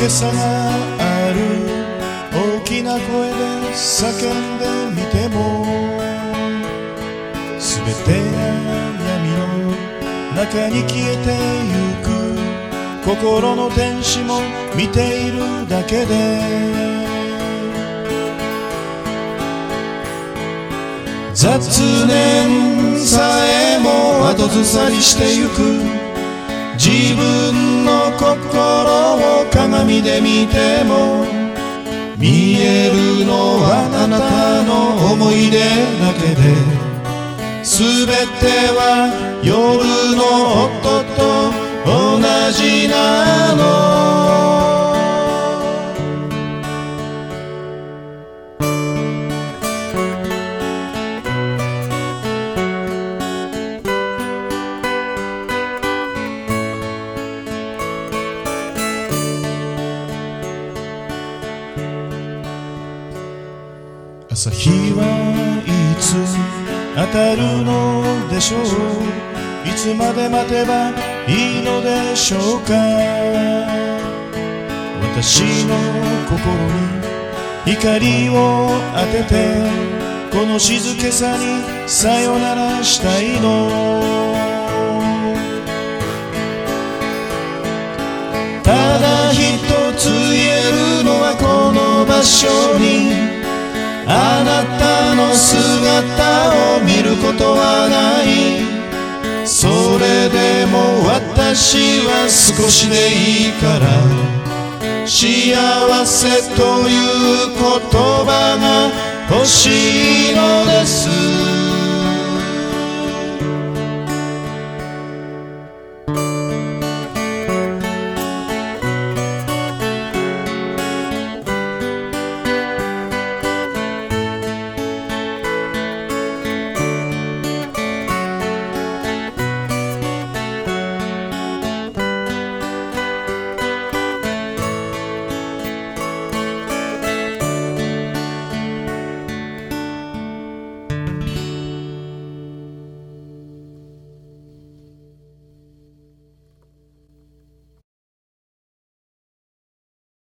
けさがある。大きな声で叫んでみてもすべて闇の中に消えてゆく。心の天使も見ているだけで雑念さえも後ずさりしてゆく。自分の心を鏡で見ても見えるのはあなたの思い出だけで、全ては夜の音と同じなの。朝日はいつ当たるのでしょう。いつまで待てばいいのでしょうか。私の心に光を当ててこの静けさにさよならしたいの。ただ一つ言えるのはこの場所にあなたの姿を見ることはない。それでも私は少しでいいから幸せという言葉が欲しいのです。